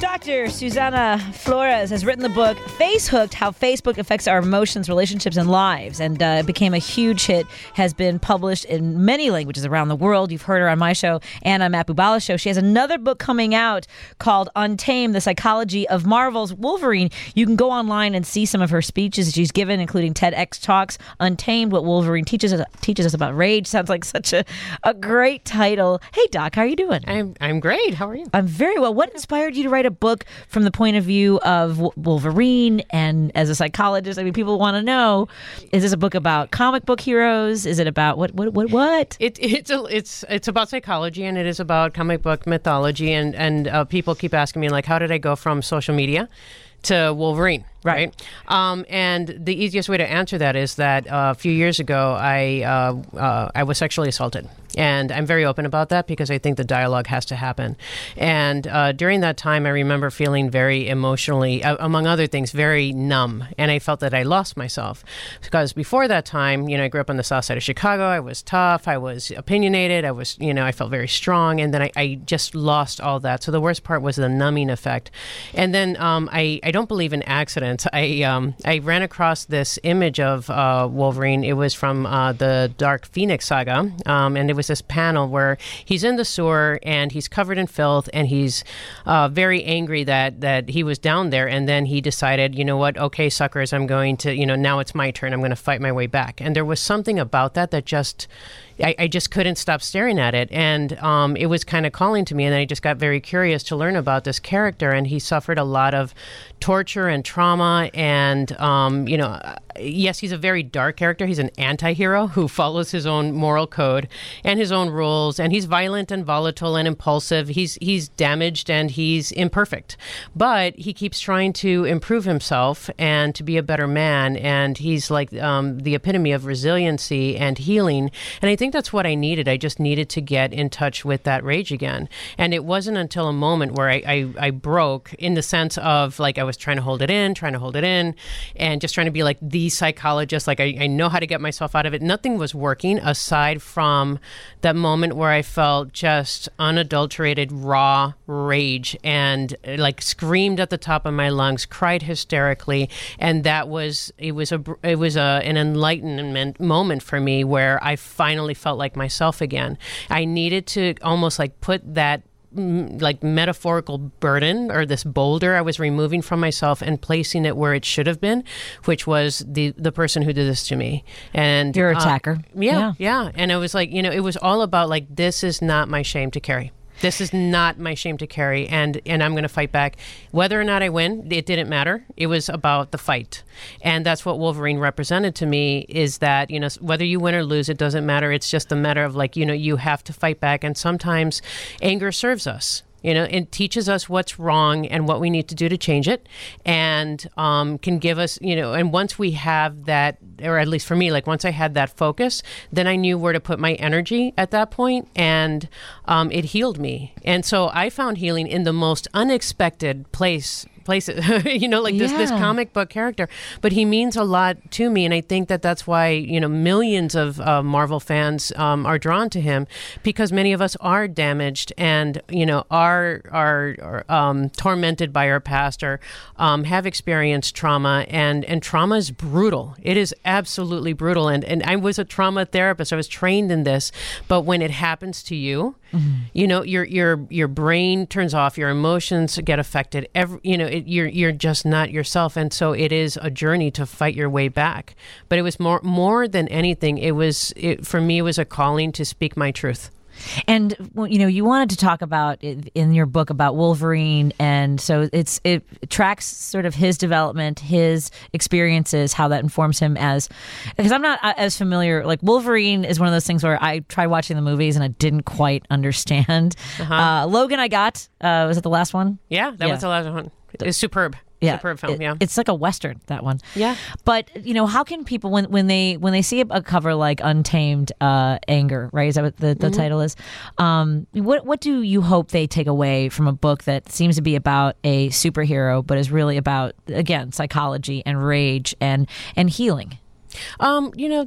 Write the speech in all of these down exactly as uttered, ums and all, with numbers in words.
Doctor Susana Flores has written the book Face Hooked, How Facebook Affects Our Emotions, Relationships, and Lives. And uh, it became a huge hit, has been published in many languages around the world. You've heard her on my show and on Matt Bubala's show. She has another book coming out called Untamed, The Psychology of Marvel's Wolverine. You can go online and see some of her speeches she's given, including TEDx Talks. Untamed, What Wolverine Teaches Us, teaches us About Rage. Sounds like such a, a great title. Hey, Doc, how are you doing? I'm, I'm great. How are you? I'm very well. What inspired you to write a book from the point of view of Wolverine and as a psychologist? I mean, people want to know, is this a book about comic book heroes? Is it about what, what, what, what? It, it's, a, it's, it's about psychology, and it is about comic book mythology. And, and uh, people keep asking me, like, how did I go from social media to Wolverine? Right. right. Um, and the easiest way to answer that is that uh, a few years ago, I uh, uh, I was sexually assaulted. And I'm very open about that because I think the dialogue has to happen. And uh, during that time, I remember feeling very emotionally, uh, among other things, very numb. And I felt that I lost myself. Because before that time, you know, I grew up on the south side of Chicago. I was tough. I was opinionated. I was, you know, I felt very strong. And then I, I just lost all that. So the worst part was the numbing effect. And then um, I, I don't believe in accidents. I um, I ran across this image of uh, Wolverine. It was from uh, the Dark Phoenix saga, um, and it was this panel where he's in the sewer and he's covered in filth, and he's uh, very angry that that he was down there, and then he decided, you know what, okay, suckers, I'm going to, you know, now it's my turn. I'm going to fight my way back. And there was something about that that just I, I just couldn't stop staring at it. And um, it was kind of calling to me. And then I just got very curious to learn about this character. And he suffered a lot of torture and trauma. And, um, you know, yes, he's a very dark character. He's an anti-hero who follows his own moral code and his own rules. And he's violent and volatile and impulsive. He's he's damaged and he's imperfect. But he keeps trying to improve himself and to be a better man. And he's like um, the epitome of resiliency and healing. And I think that's what I needed. I just needed to get in touch with that rage again. And it wasn't until a moment where I, I, I broke, in the sense of, like, I was trying to hold it in, trying to hold it in, and just trying to be like the psychologist. Like, I, I know how to get myself out of it. Nothing was working aside from that moment where I felt just unadulterated, raw rage and like screamed at the top of my lungs, cried hysterically. And that was, it was a, it was a, an enlightenment moment for me where I finally felt like myself again. I needed to almost like put that mm, like metaphorical burden, or this boulder I was removing from myself and placing it where it should have been, which was the the person who did this to me. And your attacker. Uh, yeah, yeah, yeah. And it was like, you know, it was all about like, this is not my shame to carry. This is not my shame to carry, and, and I'm going to fight back. Whether or not I win, it didn't matter. It was about the fight. And that's what Wolverine represented to me, is that, you know, whether you win or lose, it doesn't matter. It's just a matter of, like, you know, you have to fight back. And sometimes anger serves us. You know, it teaches us what's wrong and what we need to do to change it, and um, can give us, you know, and once we have that, or at least for me, like once I had that focus, then I knew where to put my energy at that point, and um, it healed me. And so I found healing in the most unexpected place. places, you know, like this, yeah. this comic book character, but he means a lot to me. And I think that that's why, you know, millions of uh, Marvel fans um, are drawn to him, because many of us are damaged and, you know, are, are, are um, tormented by our past, or um, have experienced trauma, and, and trauma is brutal. It is absolutely brutal. And, and I was a trauma therapist. I was trained in this, but when it happens to you, mm-hmm. you know, your, your, your brain turns off, your emotions get affected. Every, you know, It, you're you're just not yourself, and so it is a journey to fight your way back. But it was more more than anything. It was it, for me. It was a calling to speak my truth. And you know, you wanted to talk about it in your book about Wolverine, and so it's it tracks sort of his development, his experiences, how that informs him as. Because I'm not as familiar. Like, Wolverine is one of those things where I tried watching the movies and I didn't quite understand. Uh-huh. Uh, Logan, I got. Uh, was it the last one? Yeah, that yeah. was the last one. It's superb. Yeah, superb film. It, yeah, it's like a Western, that one. Yeah, but you know, how can people, when when they when they see a, a cover like Untamed uh, Anger, right? Is that what the, the mm-hmm. title is? Um, what what do you hope they take away from a book that seems to be about a superhero, but is really about, again, psychology and rage and and healing? Um, you know, that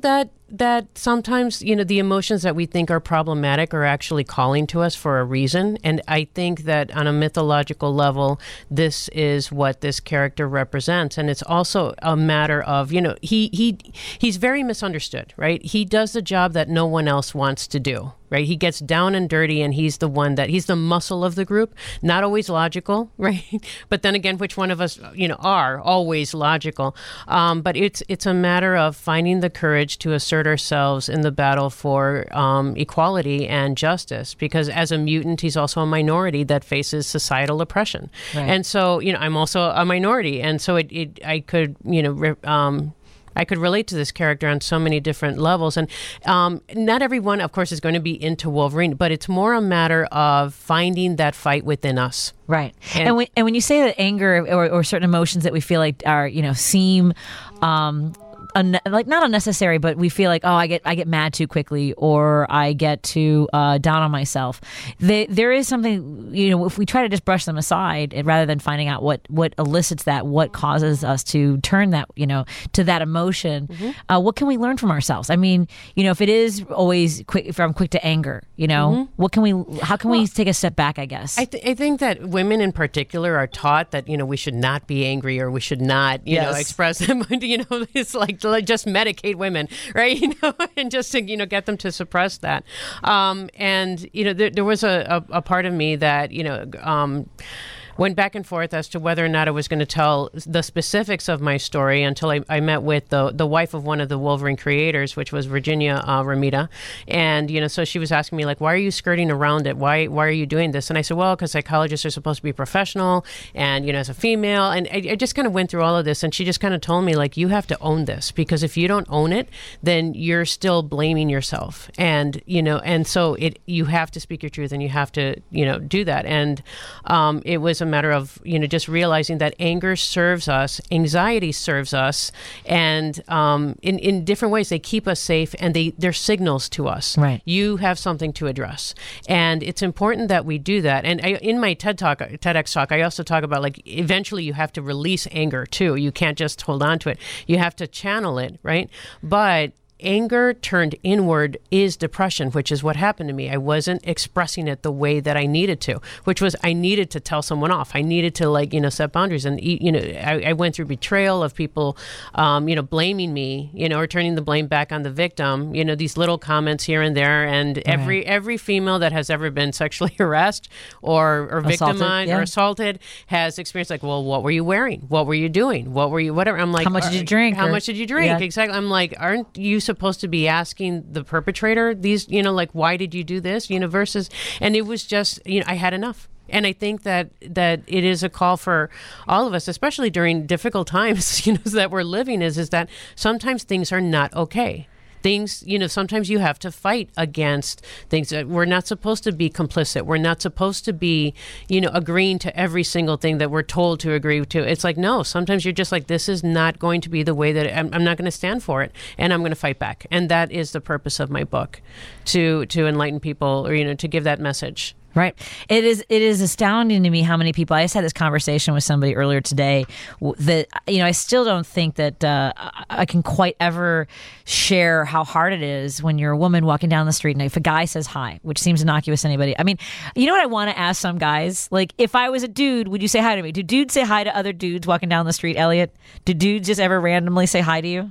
that sometimes, you know, the emotions that we think are problematic are actually calling to us for a reason. And I think that on a mythological level, this is what this character represents. And it's also a matter of, you know, he he he's very misunderstood, right? He does the job that no one else wants to do. Right. He gets down and dirty, and he's the one that he's the muscle of the group. Not always logical. Right. But then again, which one of us, you know, are always logical. Um, but it's it's a matter of finding the courage to assert ourselves in the battle for um, equality and justice, because as a mutant, he's also a minority that faces societal oppression. Right. And so, you know, I'm also a minority. And so it, it I could, you know, re- um, I could relate to this character on so many different levels. And um, not everyone, of course, is going to be into Wolverine, but it's more a matter of finding that fight within us. Right. And, and, when, and when you say that anger or, or certain emotions that we feel like are, you know, seem um, un- like not unnecessary, but we feel like, oh, I get I get mad too quickly, or I get too uh, down on myself. They, there is something, you know, if we try to just brush them aside and rather than finding out what, what elicits that, what causes us to turn that, you know, to that emotion, mm-hmm. uh, what can we learn from ourselves? I mean, you know, if it is always quick, if I'm quick to anger, you know, mm-hmm. what can we, how can well, we take a step back, I guess? I, th- I think that women in particular are taught that, you know, we should not be angry, or we should not, you yes. know, express them. You know, it's like just medicate women, right? You know, and just to, you know, get them to suppress that. Um, and, you know, there, there was a, a, a part of me that, you know, um, went back and forth as to whether or not I was going to tell the specifics of my story until I, I met with the the wife of one of the Wolverine creators, which was Virginia uh, Ramita. And, you know, so she was asking me, like, why are you skirting around it? Why why are you doing this? And I said, well, because psychologists are supposed to be professional and, you know, as a female. And I, I just kind of went through all of this. And she just kind of told me, like, you have to own this, because if you don't own it, then you're still blaming yourself. And, you know, and so it you have to speak your truth, and you have to, you know, do that. And um, it was a matter of, you know, just realizing that anger serves us, anxiety serves us, and um, in, in different ways they keep us safe, and they, they're signals to us. Right. You have something to address. And it's important that we do that. And I, in my TED Talk, TEDx talk, I also talk about, like, eventually you have to release anger too. You can't just hold on to it. You have to channel it, right? But anger turned inward is depression, which is what happened to me. I wasn't expressing it the way that I needed to, which was I needed to tell someone off. I needed to, like, you know, set boundaries. And, you know, I, I went through betrayal of people, um, you know, blaming me, you know, or turning the blame back on the victim, you know, these little comments here and there. And right. every every female that has ever been sexually harassed or, or victimized assaulted, yeah. or assaulted has experienced, like, well, what were you wearing? What were you doing? What were you, whatever. I'm like, how much did you drink? How or, much did you drink? Yeah. Exactly. I'm like, aren't you supposed to be asking the perpetrator these, you know, like, why did you do this, you know, versus, and it was just, you know, I had enough. And I think that that it is a call for all of us, especially during difficult times, you know, that we're living, is is that sometimes things are not okay. Things, you know, sometimes you have to fight against things that we're not supposed to be complicit. We're not supposed to be, you know, agreeing to every single thing that we're told to agree to. It's like, no, sometimes you're just like, this is not going to be the way that I'm, I'm not going to stand for it, and I'm going to fight back. And that is the purpose of my book, to to enlighten people, or, you know, to give that message. Right. It is it is astounding to me how many people, I just had this conversation with somebody earlier today that, you know, I still don't think that uh, I can quite ever share how hard it is when you're a woman walking down the street and if a guy says hi, which seems innocuous to anybody. I mean, you know what I want to ask some guys? Like, if I was a dude, would you say hi to me? Do dudes say hi to other dudes walking down the street, Elliot? Do dudes just ever randomly say hi to you?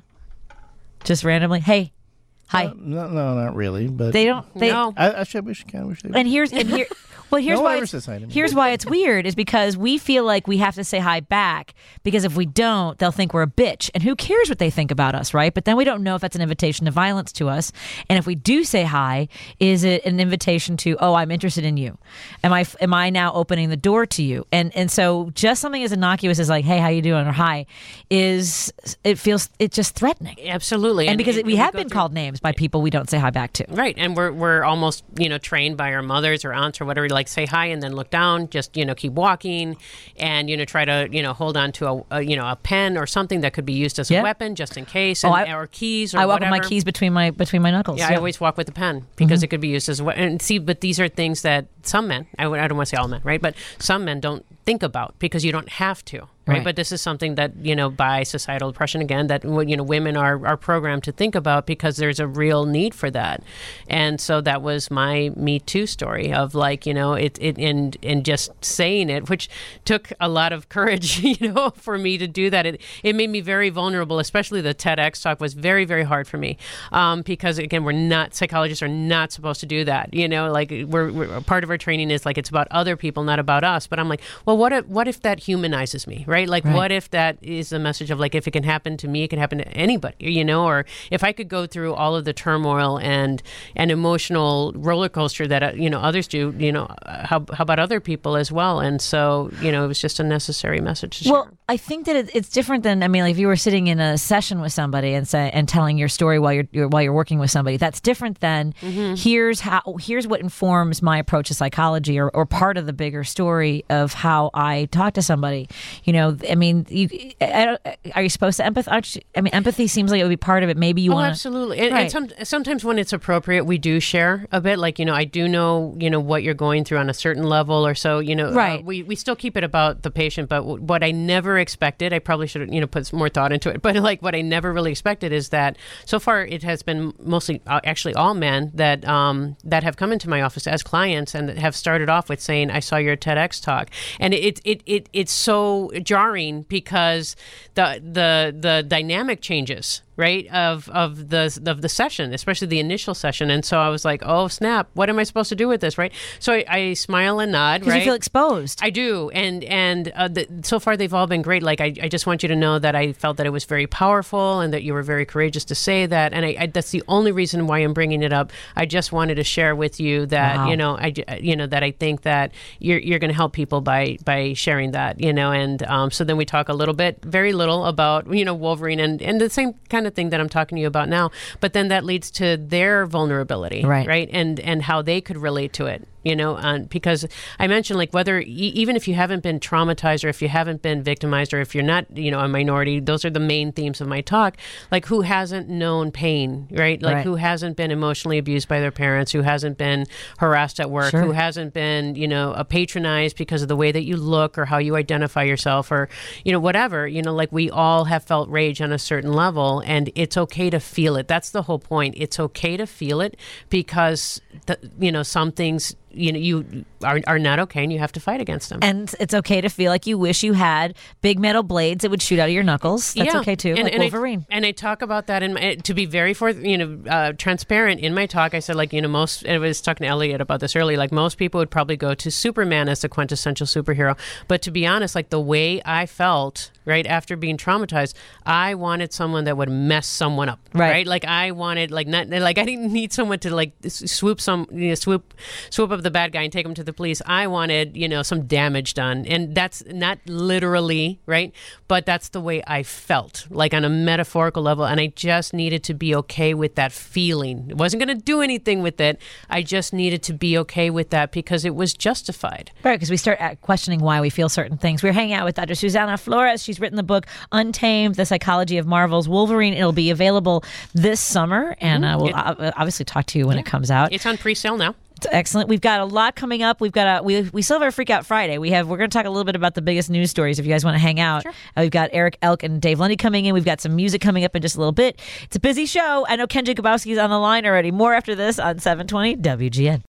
Just randomly? Hey. Hi. Uh, no, no, not really. But they don't. They, no. I, I should. We should. Can we should. And here's and here. Well, here's no why. Ever It's, says hi to me. here's why it's weird is because we feel like we have to say hi back, because if we don't, they'll think we're a bitch, and who cares what they think about us, right? But then we don't know if that's an invitation to violence to us, and if we do say hi, is it an invitation to, oh, I'm interested in you? Am I am I now opening the door to you? And and so just something as innocuous as like, hey, how you doing, or hi, is it feels it's just threatening. Absolutely. And, and because and, we and have we been through, called names by people we don't say hi back to. Right. And we're we're almost, you know, trained by our mothers or aunts or whatever, like, say hi and then look down, just, you know, keep walking, and, you know, try to, you know, hold on to a, a you know, a pen or something that could be used as a yeah. weapon just in case, and, oh, I, or keys or I walk whatever. with my keys between my between my knuckles. Yeah, yeah. I always walk with a pen because mm-hmm. it could be used as a weapon. And see, but these are things that some men, I, I don't want to say all men, right? But some men don't think about because you don't have to. right? Right. But this is something that, you know, by societal oppression, again, that, you know, women are, are programmed to think about because there's a real need for that. And so that was my Me Too story of like, you know, it, it and, and just saying it, which took a lot of courage, you know, for me to do that. It, it made me very vulnerable, especially the TEDx talk was very, very hard for me. Um, because again, we're not, psychologists are not supposed to do that. You know, like we're, we're part of our training is like, it's about other people, not about us. But I'm like, well, what if, what if that humanizes me, right? Like, Right. what if that is a message of like, if it can happen to me, it can happen to anybody, you know, or if I could go through all of the turmoil and, and emotional roller coaster that, uh, you know, others do, you know, how, how about other people as well? And so, you know, it was just a necessary message to Well, share. I think that it, it's different than, I mean, like if you were sitting in a session with somebody and say, and telling your story while you're, you're while you're working with somebody, that's different than Mm-hmm. here's how, here's what informs my approach to psychology, or, or part of the bigger story of how I talk to somebody. You know, I mean, you, I don't, are you supposed to empathize? I mean, empathy seems like it would be part of it. Maybe you Oh, want to. absolutely. And, Right. and some, sometimes when it's appropriate, we do share a bit. Like, you know, I do know, you know, what you're going through on a certain level or so, you know, Right. uh, we, we still keep it about the patient. But w- what I never expected, I probably should have, you know, put some more thought into it. But like what I never really expected is that so far it has been mostly uh, actually all men that, um, that have come into my office as clients and that have started off with saying, I saw your TEDx talk. And it, it, it, it's so jarring because the, the, the dynamic changes, right, of of the of the session, especially the initial session. And so I was like, oh snap, what am I supposed to do with this, right? So I, I smile and nod, Because right? you feel exposed. I do, and and uh, the, so far they've all been great. Like I, I just want you to know that I felt that it was very powerful and that you were very courageous to say that. And I, I that's the only reason why I'm bringing it up. I just wanted to share with you that Wow. you know I you know that I think that you're you're going to help people by by sharing that, you know. And um, so then we talk a little bit, very little about you know Wolverine and and the same kind of thing that I'm talking to you about now. But then that leads to their vulnerability, Right. right? And and how they could relate to it. You know, um, because I mentioned like whether e- even if you haven't been traumatized or if you haven't been victimized or if you're not, you know, a minority, those are the main themes of my talk. Like who hasn't known pain, right? Like Right. who hasn't been emotionally abused by their parents, who hasn't been harassed at work, Sure. who hasn't been, you know, uh, patronized because of the way that you look or how you identify yourself or, you know, whatever. You know, like we all have felt rage on a certain level and it's okay to feel it. That's the whole point. It's okay to feel it because, the, you know, some things you know you are, are not okay and you have to fight against them. And it's okay to feel like you wish you had big metal blades that would shoot out of your knuckles. That's Yeah. okay too, and, like and Wolverine. I, and I talk about that in my, to be very forth, you know, uh, transparent in my talk. I said like, you know, most, I was talking to Elliot about this earlier, like most people would probably go to Superman as the quintessential superhero. But to be honest, like the way I felt right after being traumatized, I wanted someone that would mess someone up. Right. Right. Like I wanted like not like I didn't need someone to like swoop some, you know, swoop, swoop up the bad guy and take him to the police. I wanted, you know, some damage done. And that's not literally, right? But that's the way I felt, like on a metaphorical level. And I just needed to be okay with that feeling. I wasn't going to do anything with it. I just needed to be okay with that because it was justified. Right, because we start at questioning why we feel certain things. We're hanging out with Doctor Susana Flores. She's written the book Untamed, The Psychology of Marvel's Wolverine. It'll be available this summer, and uh, we'll It- uh, obviously talk to you when it comes out. It's on pre-sale now. It's excellent. We've got a lot coming up. We've got a we we still have our Freak Out Friday. We have we're going to talk a little bit about the biggest news stories if you guys want to hang out. Sure. Uh, we've got Eric Elk and Dave Lundy coming in. We've got some music coming up in just a little bit. It's a busy show. I know Ken Jacobowski's on the line already. More after this on seven twenty W G N.